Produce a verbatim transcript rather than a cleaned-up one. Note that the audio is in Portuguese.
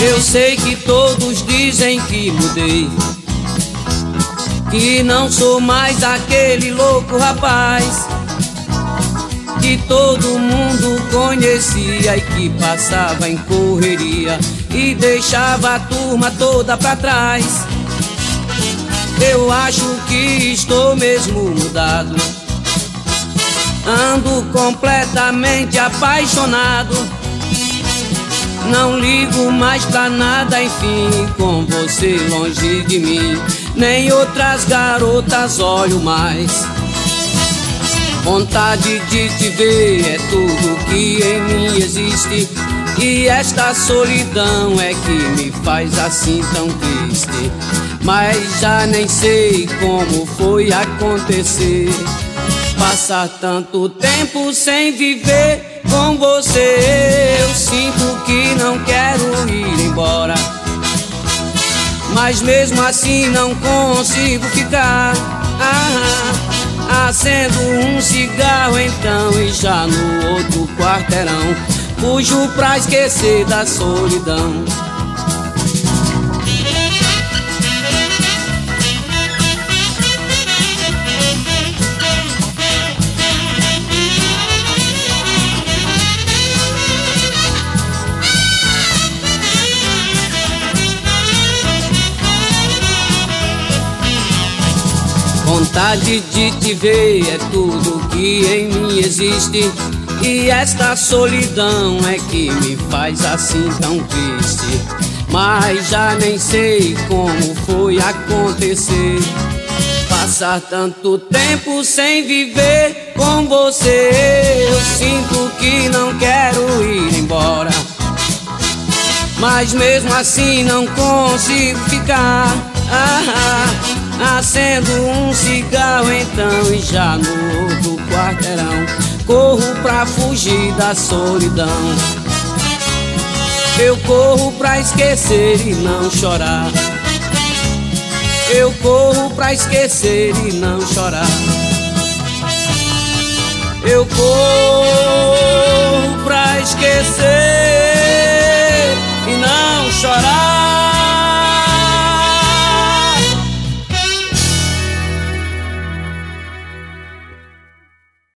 Eu sei que todos dizem que mudei, que não sou mais aquele louco rapaz que todo mundo conhecia e que passava em correria e deixava a turma toda pra trás. Eu acho que estou mesmo mudado, ando completamente apaixonado. Não ligo mais pra nada, enfim, com você longe de mim. Nem outras garotas olho mais. Vontade de te ver é tudo que em mim existe, e esta solidão é que me faz assim tão triste. Mas já nem sei como foi acontecer, passar tanto tempo sem viver com você. Eu sinto que não quero ir embora, mas mesmo assim não consigo ficar. Ah, acendo um cigarro então e já no outro quarteirão fujo pra esquecer da solidão. Vontade de te ver é tudo que em mim existe, e esta solidão é que me faz assim tão triste. Mas já nem sei como foi acontecer, passar tanto tempo sem viver com você. Eu sinto que não quero ir embora, mas mesmo assim não consigo ficar. Ah, acendo um cigarro então e já no outro quarteirão corro pra fugir da solidão. Eu corro pra esquecer e não chorar. Eu corro pra esquecer e não chorar. Eu corro